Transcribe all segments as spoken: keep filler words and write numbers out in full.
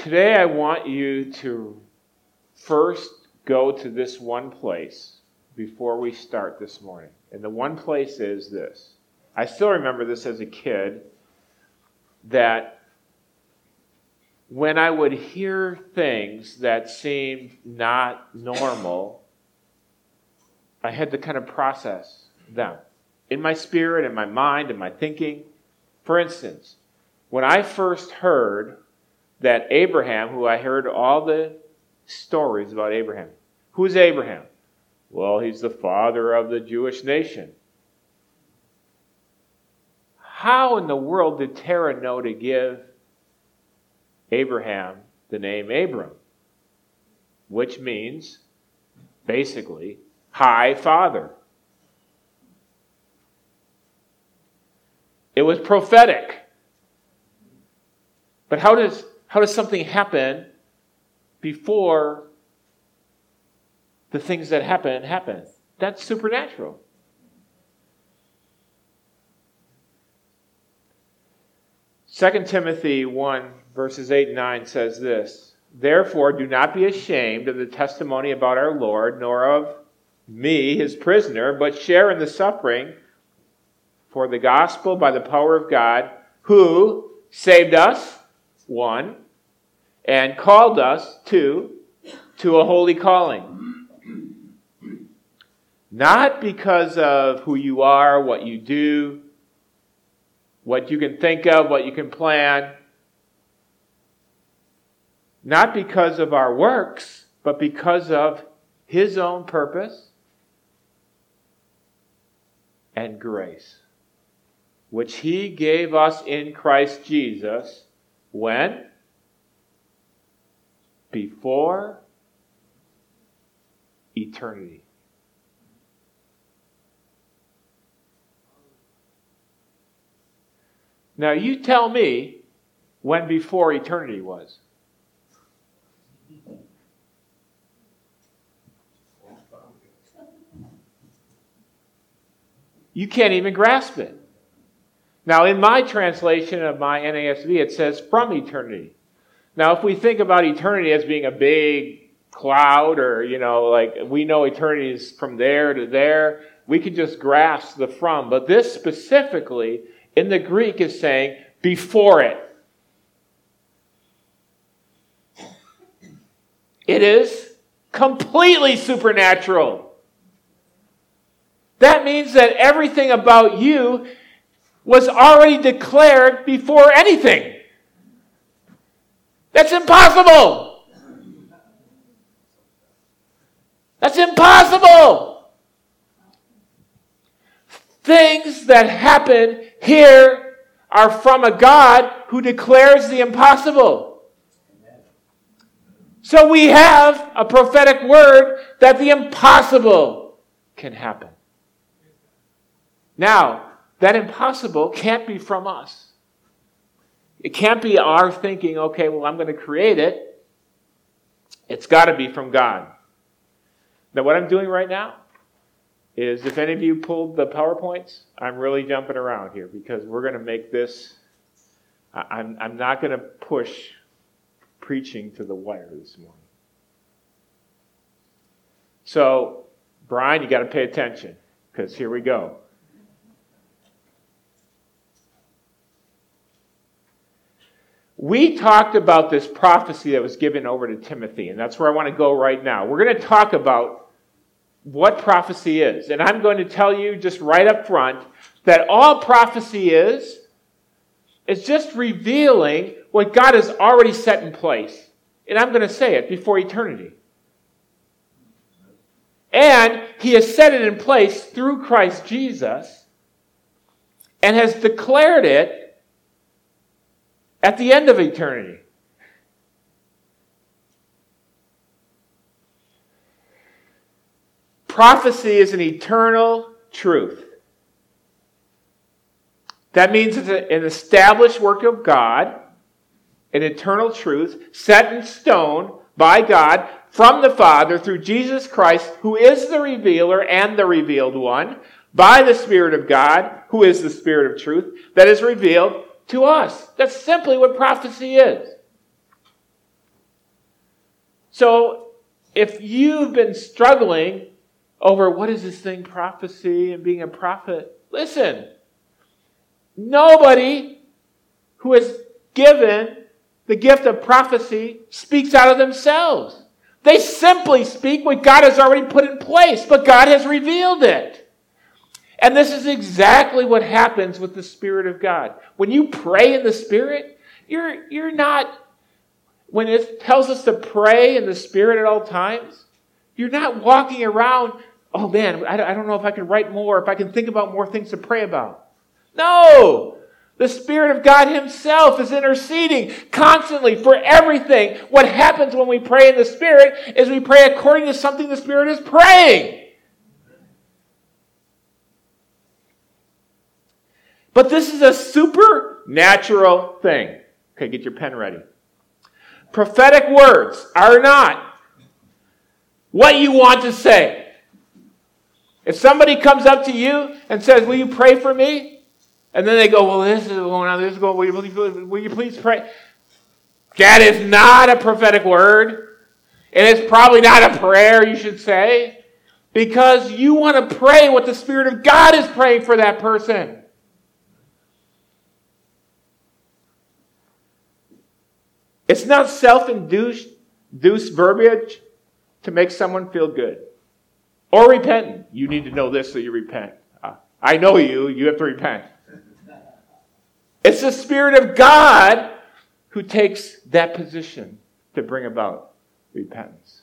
today I want you to first go to this one place before we start this morning. And the one place is this. I still remember this as a kid, that when I would hear things that seemed not normal, I had to kind of process them in my spirit, in my mind, in my thinking. For instance, when I first heard that Abraham, who I heard all the stories about Abraham. Who's Abraham? Well, he's the father of the Jewish nation. How in the world did Terah know to give Abraham the name Abram? Which means, basically, High Father. It was prophetic. But how does how does something happen before the things that happen happen? That's supernatural. Second Timothy one, verses eight and nine says this, "Therefore do not be ashamed of the testimony about our Lord, nor of me, his prisoner, but share in the suffering for the gospel by the power of God, who saved us, one, and called us, two, to a holy calling. Not because of who you are, what you do, what you can think of, what you can plan. Not because of our works, but because of his own purpose and grace, which he gave us in Christ Jesus. When? Before eternity." Now you tell me when before eternity was. You can't even grasp it. Now, in my translation of my N A S B, it says from eternity. Now, if we think about eternity as being a big cloud, or, you know, like we know eternity is from there to there, we can just grasp the from. But this specifically, in the Greek, is saying before it. It is completely supernatural. That means that everything about you was already declared before anything. That's impossible. That's impossible. Things that happen here are from a God who declares the impossible. So we have a prophetic word that the impossible can happen. Now, that impossible can't be from us. It can't be our thinking, okay, well, I'm going to create it. It's got to be from God. Now, what I'm doing right now is, if any of you pulled the PowerPoints, I'm really jumping around here because we're going to make this, I'm, I'm not going to push preaching to the wire this morning. So, Brian, you got to pay attention because here we go. We talked about this prophecy that was given over to Timothy, and that's where I want to go right now. We're going to talk about what prophecy is. And I'm going to tell you just right up front that all prophecy is, is just revealing what God has already set in place. And I'm going to say it before eternity. And he has set it in place through Christ Jesus and has declared it at the end of eternity. Prophecy is an eternal truth. That means it's an established work of God, an eternal truth set in stone by God from the Father through Jesus Christ, who is the revealer and the revealed one, by the Spirit of God, who is the Spirit of truth, that is revealed to us. That's simply what prophecy is. So if you've been struggling over what is this thing, prophecy and being a prophet, listen, nobody who is given the gift of prophecy speaks out of themselves. They simply speak what God has already put in place, but God has revealed it. And this is exactly what happens with the Spirit of God. When you pray in the Spirit, you're, you're not, when it tells us to pray in the Spirit at all times, you're not walking around, oh man, I don't know if I can write more, if I can think about more things to pray about. No! The Spirit of God Himself is interceding constantly for everything. What happens when we pray in the Spirit is we pray according to something the Spirit is praying. But this is a supernatural thing. Okay, get your pen ready. Prophetic words are not what you want to say. If somebody comes up to you and says, will you pray for me? And then they go, well, this is going on, this is going, will you, please, will you please pray? That is not a prophetic word. And it's probably not a prayer, you should say. Because you want to pray what the Spirit of God is praying for that person. It's not self-induced induced verbiage to make someone feel good. Or repentant. You need to know this so you repent. Uh, I know you, you have to repent. It's the Spirit of God who takes that position to bring about repentance.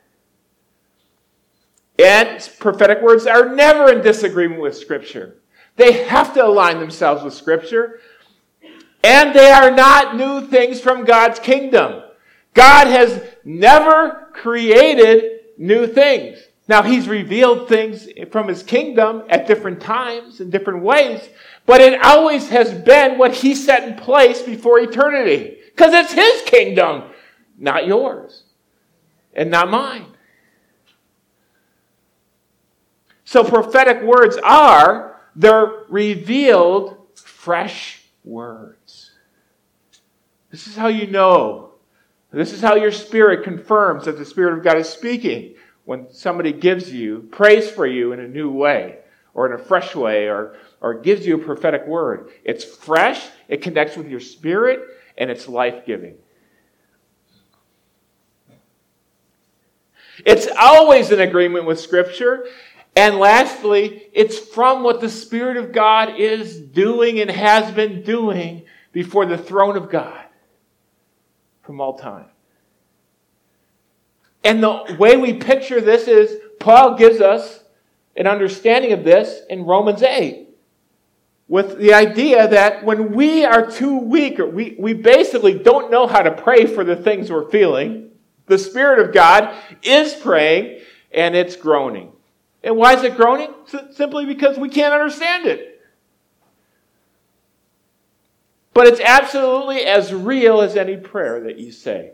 And prophetic words are never in disagreement with Scripture. They have to align themselves with Scripture. And they are not new things from God's kingdom. God has never created new things. Now, He's revealed things from His kingdom at different times in different ways, but it always has been what He set in place before eternity. Because it's His kingdom, not yours, and not mine. So prophetic words are, they're revealed fresh words. This is how you know. This is how your spirit confirms that the Spirit of God is speaking. When somebody gives you, prays for you in a new way, or in a fresh way, or, or gives you a prophetic word. It's fresh, it connects with your spirit, and it's life-giving. It's always in agreement with Scripture. And lastly, it's from what the Spirit of God is doing and has been doing before the throne of God from all time. And the way we picture this is, Paul gives us an understanding of this in Romans eight. With the idea that when we are too weak, or we, we basically don't know how to pray for the things we're feeling, the Spirit of God is praying and it's groaning. And why is it groaning? Simply because we can't understand it. But it's absolutely as real as any prayer that you say.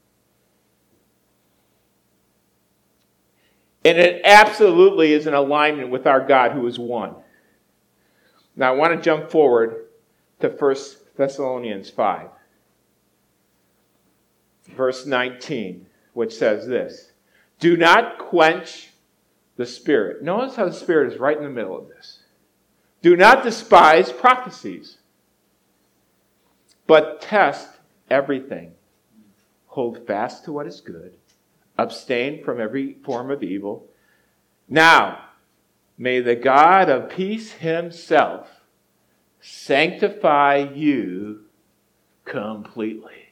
And it absolutely is in alignment with our God who is one. Now I want to jump forward to First Thessalonians five. Verse nineteen, which says this. Do not quench the Spirit. Notice how the Spirit is right in the middle of this. Do not despise prophecies, but test everything. Hold fast to what is good. Abstain from every form of evil. Now, may the God of peace Himself sanctify you completely.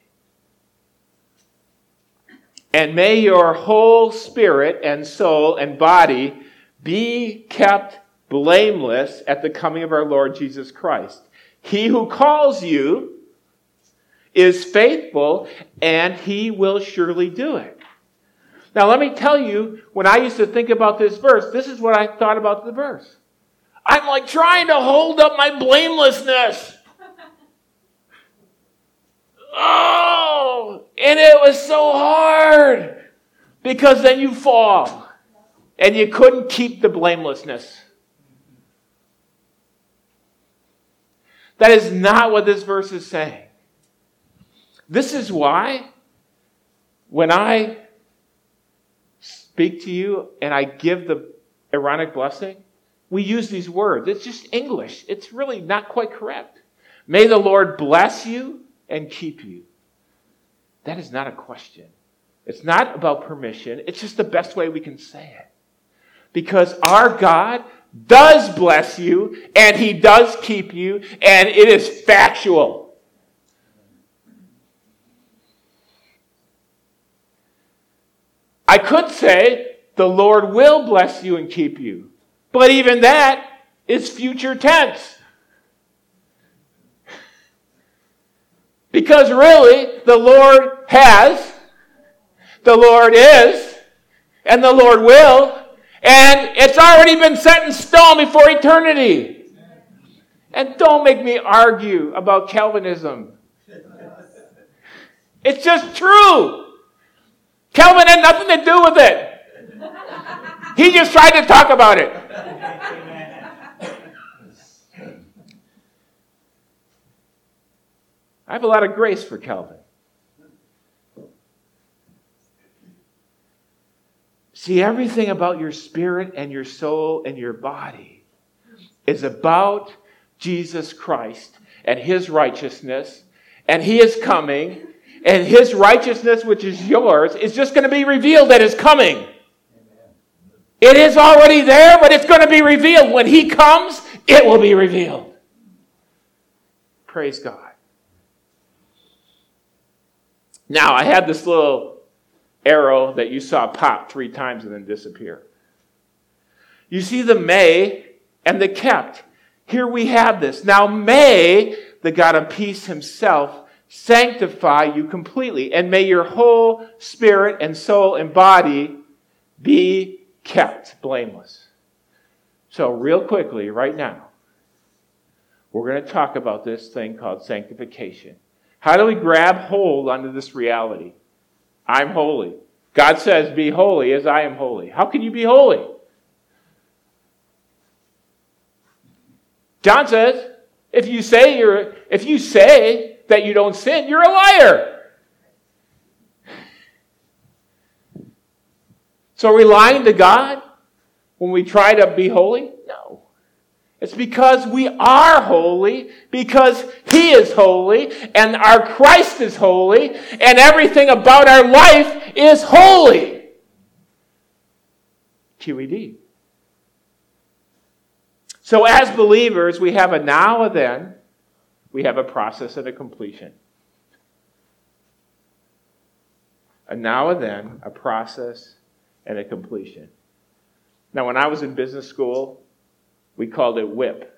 And may your whole spirit and soul and body be kept blameless at the coming of our Lord Jesus Christ. He who calls you is faithful, and He will surely do it. Now let me tell you, when I used to think about this verse, this is what I thought about the verse. I'm like trying to hold up my blamelessness. Oh, and it was so hard because then you fall and you couldn't keep the blamelessness. That is not what this verse is saying. This is why when I speak to you and I give the Aaronic blessing, we use these words. It's just English. It's really not quite correct. May the Lord bless you and keep you. That is not a question. It's not about permission. It's just the best way we can say it. Because our God does bless you and He does keep you, and it is factual. I could say the Lord will bless you and keep you. But even that is future tense. Because really, the Lord has, the Lord is, and the Lord will, and it's already been set in stone before eternity. And don't make me argue about Calvinism. It's just true. Calvin had nothing to do with it. He just tried to talk about it. I have a lot of grace for Calvin. See, everything about your spirit and your soul and your body is about Jesus Christ and His righteousness, and He is coming, and His righteousness, which is yours, is just going to be revealed at His coming. Amen. It is already there, but it's going to be revealed. When He comes, it will be revealed. Praise God. Now, I had this little arrow that you saw pop three times and then disappear. You see the may and the kept. Here we have this. Now may the God of peace Himself sanctify you completely, and may your whole spirit and soul and body be kept blameless. So real quickly, right now, we're going to talk about this thing called sanctification. How do we grab hold onto this reality? I'm holy. God says, be holy as I am holy. How can you be holy? John says, if you say you're, if you say that you don't sin, you're a liar. So are we lying to God when we try to be holy? No. It's because we are holy, because He is holy, and our Christ is holy, and everything about our life is holy. Q E D. So as believers, we have a now and then, we have a process and a completion. A now and then, a process and a completion. Now, when I was in business school, we called it WHIP.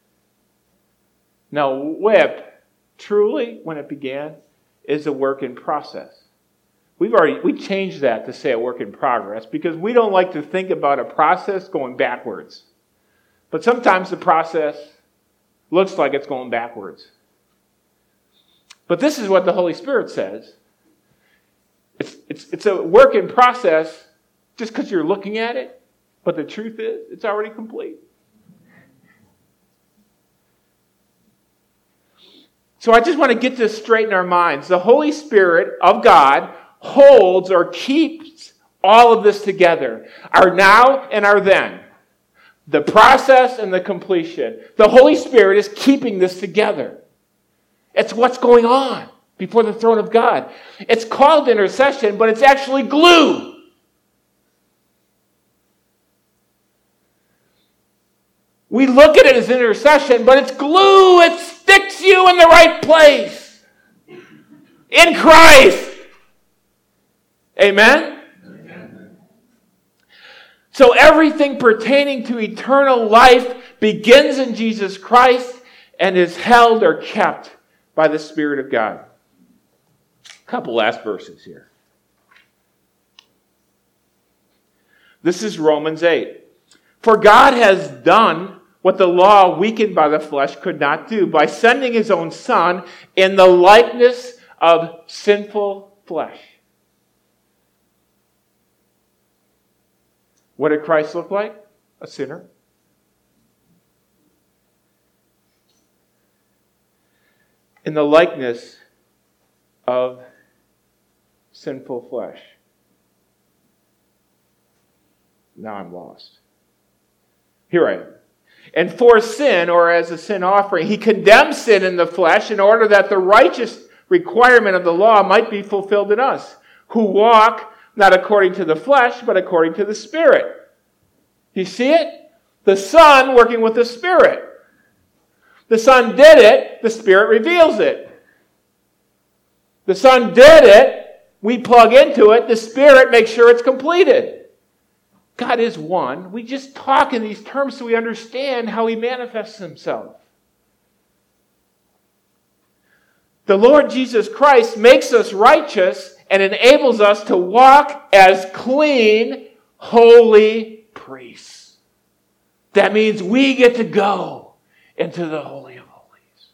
Now, WHIP, truly, when it began, is a work in process. We've already, we changed that to say a work in progress because we don't like to think about a process going backwards. But sometimes the process looks like it's going backwards. But this is what the Holy Spirit says. It's, it's, it's a work in process just because you're looking at it, but the truth is, it's already complete. So I just want to get this straight in our minds. The Holy Spirit of God holds or keeps all of this together. Our now and our then. The process and the completion. The Holy Spirit is keeping this together. It's what's going on before the throne of God. It's called intercession, but it's actually glue. We look at it as intercession, but it's glue. It sticks you in the right place. In Christ. Amen? Amen? So everything pertaining to eternal life begins in Jesus Christ and is held or kept by the Spirit of God. A couple last verses here. This is Romans eight. For God has done what the law weakened by the flesh could not do, by sending His own Son in the likeness of sinful flesh. What did Christ look like? A sinner. In the likeness of sinful flesh. now I'm lost. Here I am. And for sin, or as a sin offering, he condemned sin in the flesh in order that the righteous requirement of the law might be fulfilled in us, who walk not according to the flesh, but according to the Spirit. You see it? The Son working with the Spirit. The Son did it, the Spirit reveals it. The Son did it, we plug into it, the Spirit makes sure it's completed. God is one. We just talk in these terms so we understand how he manifests himself. The Lord Jesus Christ makes us righteous and enables us to walk as clean, holy priests. That means we get to go into the Holy of Holies.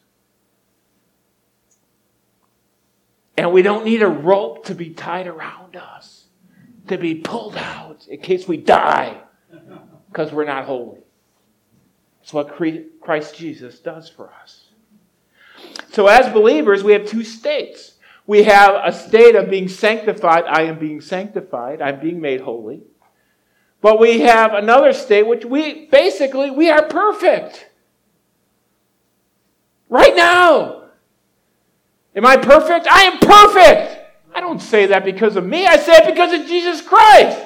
And we don't need a rope to be tied around us, to be pulled out in case we die because we're not holy. It's what Christ Jesus does for us. So as believers, we have two states. We have a state of being sanctified. I am being sanctified. I'm being made holy. But we have another state which we, basically, we are perfect. Right now. Am I perfect? I am perfect. I don't say that because of me. I say it because of Jesus Christ.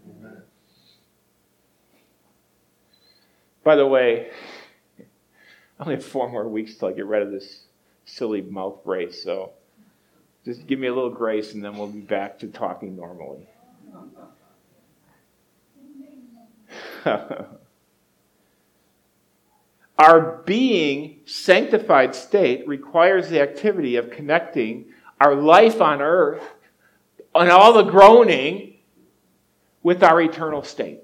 By the way, I only have four more weeks till I get rid of this silly mouth brace. So just give me a little grace and then we'll be back to talking normally. Our being sanctified state requires the activity of connecting our life on earth and all the groaning with our eternal state.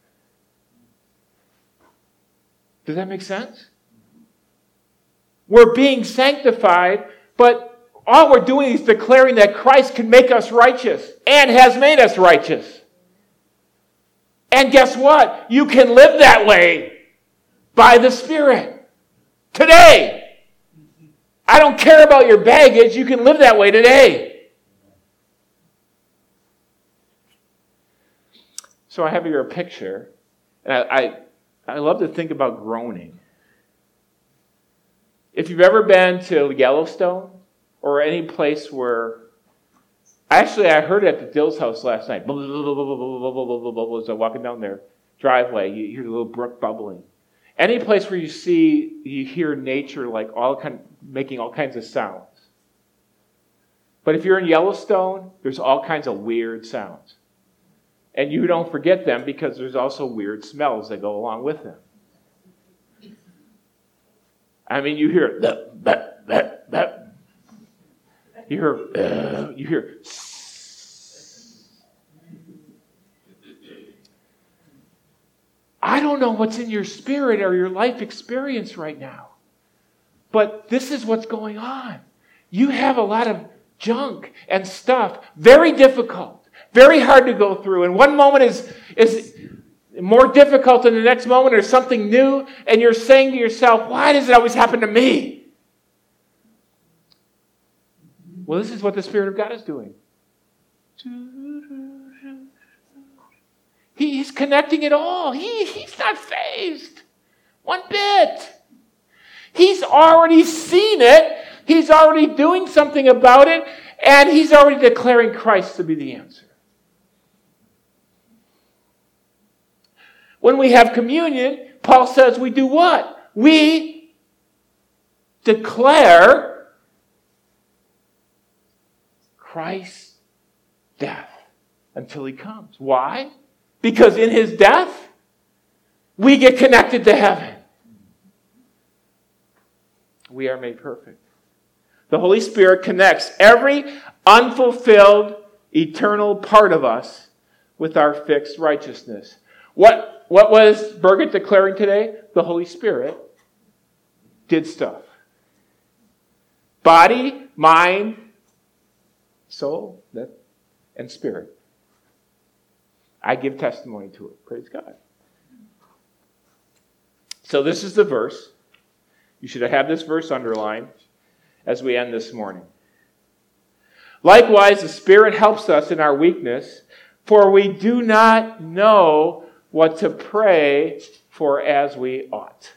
Does that make sense? We're being sanctified, but all we're doing is declaring that Christ can make us righteous and has made us righteous. And guess what? You can live that way by the Spirit today. I don't care about your baggage. You can live that way today. So I have here a picture. And I, I, I love to think about groaning. If you've ever been to Yellowstone or any place where... Actually, I heard it at the Dill's house last night. As I'm walking down their driveway, you hear the little brook bubbling. Any place where you see, you hear nature like all kind, making all kinds of sounds. But if you're in Yellowstone, there's all kinds of weird sounds. And you don't forget them because there's also weird smells that go along with them. I mean, you hear, that, that, that, that. You hear, uh, you hear, I don't know what's in your spirit or your life experience right now. But this is what's going on. You have a lot of junk and stuff. Very difficult. Very hard to go through. And one moment is, is more difficult than the next moment, or something new. And you're saying to yourself, why does it always happen to me? Well, this is what the Spirit of God is doing. He, he's connecting it all. He, he's not fazed one bit. He's already seen it. He's already doing something about it. And he's already declaring Christ to be the answer. When we have communion, Paul says we do what? We declare Christ's death until he comes. Why? Because in his death, we get connected to heaven. We are made perfect. The Holy Spirit connects every unfulfilled, eternal part of us with our fixed righteousness. What, what was Birgit declaring today? The Holy Spirit did stuff. Body, mind, soul, and spirit. I give testimony to it. Praise God. So this is the verse. You should have this verse underlined as we end this morning. Likewise, the Spirit helps us in our weakness, for we do not know what to pray for as we ought.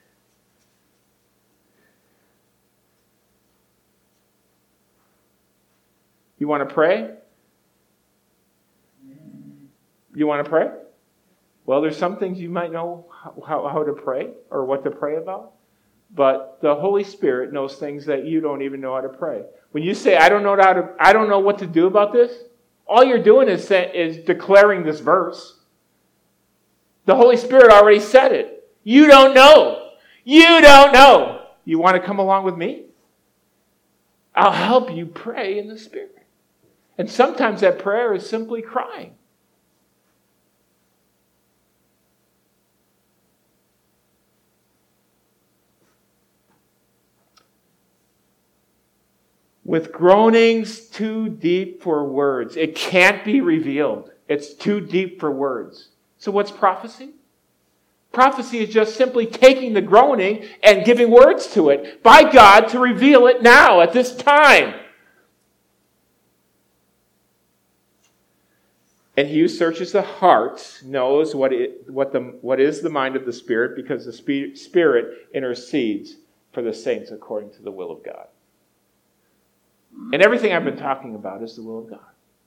You want to pray? You want to pray? Well, there's some things you might know how, how to pray or what to pray about. But the Holy Spirit knows things that you don't even know how to pray. When you say, I don't know how to, I don't know what to do about this, all you're doing is, say, is declaring this verse. The Holy Spirit already said it. You don't know. You don't know. You want to come along with me? I'll help you pray in the Spirit. And sometimes that prayer is simply crying. With groanings too deep for words. It can't be revealed. It's too deep for words. So what's prophecy? Prophecy is just simply taking the groaning and giving words to it by God to reveal it now at this time. And he who searches the heart knows what it, what the what is the mind of the Spirit, because the Spirit intercedes for the saints according to the will of God. And everything I've been talking about is the will of God.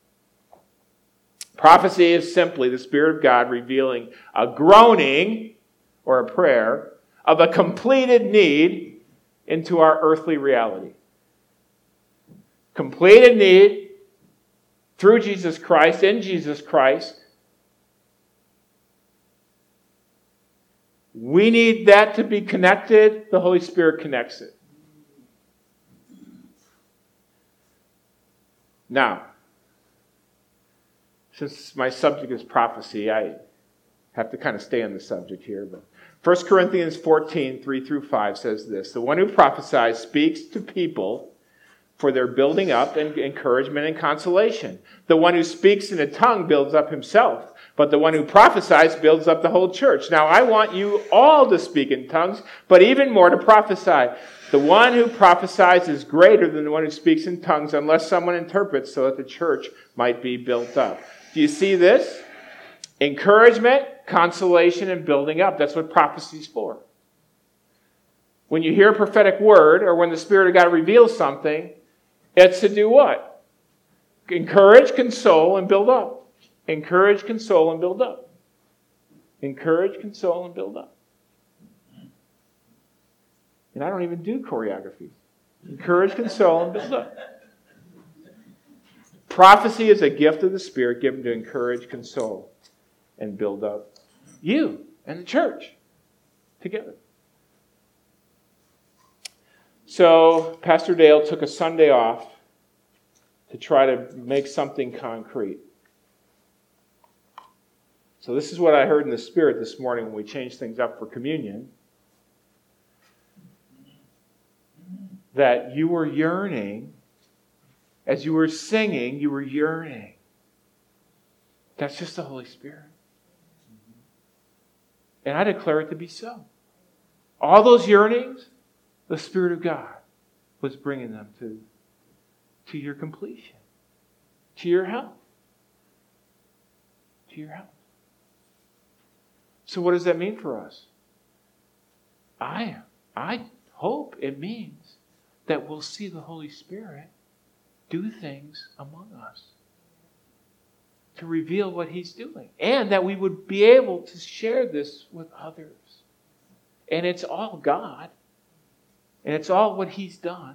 Prophecy is simply the Spirit of God revealing a groaning or a prayer of a completed need into our earthly reality. Completed need through Jesus Christ, in Jesus Christ. We need that to be connected. The Holy Spirit connects it. Now, since my subject is prophecy, I have to kind of stay on the subject here. But First Corinthians fourteen, three through five says this: the one who prophesies speaks to people for their building up and encouragement and consolation. The one who speaks in a tongue builds up himself, but the one who prophesies builds up the whole church. Now I want you all to speak in tongues, but even more to prophesy. The one who prophesies is greater than the one who speaks in tongues, unless someone interprets, so that the church might be built up. Do you see this? Encouragement, consolation, and building up. That's what prophecy is for. When you hear a prophetic word, or when the Spirit of God reveals something, it's to do what? Encourage, console, and build up. Encourage, console, and build up. Encourage, console, and build up. And I don't even do choreography. Encourage, console, and build up. Prophecy is a gift of the Spirit given to encourage, console, and build up you and the church together. So Pastor Dale took a Sunday off to try to make something concrete. So this is what I heard in the Spirit this morning when we changed things up for communion. That you were yearning, as you were singing, you were yearning. That's just the Holy Spirit. And I declare it to be so. All those yearnings, the Spirit of God was bringing them to, to your completion, to your health, to your health. So what does that mean for us? I, I hope it means that we'll see the Holy Spirit do things among us to reveal what He's doing, and that we would be able to share this with others. And it's all God, and it's all what He's done.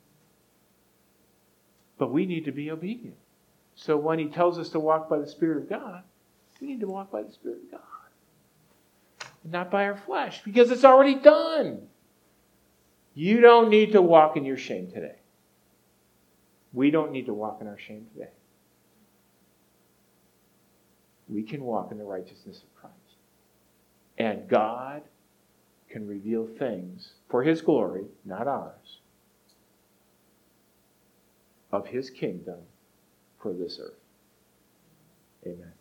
But we need to be obedient. So when He tells us to walk by the Spirit of God, we need to walk by the Spirit of God, and not by our flesh, because it's already done. You don't need to walk in your shame today. We don't need to walk in our shame today. We can walk in the righteousness of Christ. And God can reveal things for His glory, not ours, of His kingdom for this earth. Amen.